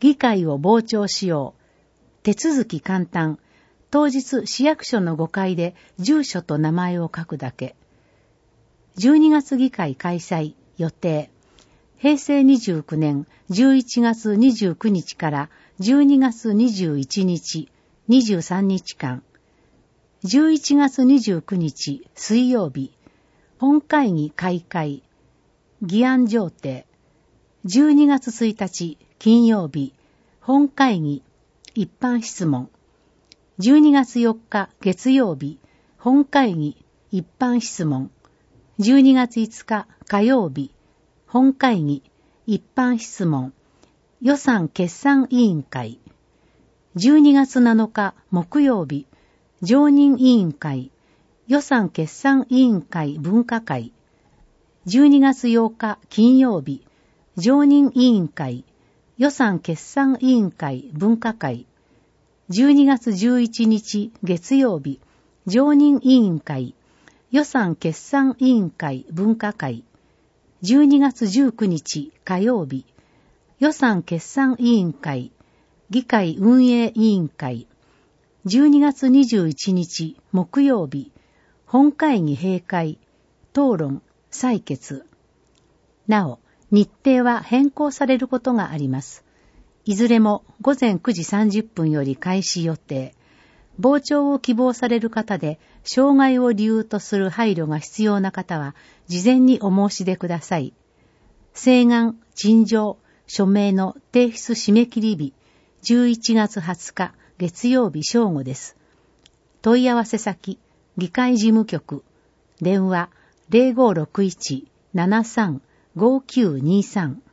議会を傍聴しよう。手続き簡単。当日市役所の5階で住所と名前を書くだけ。12月議会開催予定。平成29年11月29日から12月21日、23日間。11月29日水曜日。本会議開会。議案上呈。12月1日金曜日。本会議。一般質問。12月4日月曜日。本会議。一般質問。12月5日火曜日。本会議。一般質問。予算決算委員会。12月7日木曜日。常任委員会。予算決算委員会分科会。12月8日金曜日。常任委員会。予算決算委員会分科会。12月11日月曜日。常任委員会。予算決算委員会分科会。12月19日火曜日。予算決算委員会。議会運営委員会。12月21日木曜日。本会議閉会。討論、採決。なお、日程は変更されることがあります。いずれも午前9時30分より開始予定。傍聴を希望される方で、障害を理由とする配慮が必要な方は、事前にお申し出ください。請願、陳情、署名の提出締め切り日、11月20日月曜日正午です。問い合わせ先、議会事務局、電話 0561-73-5923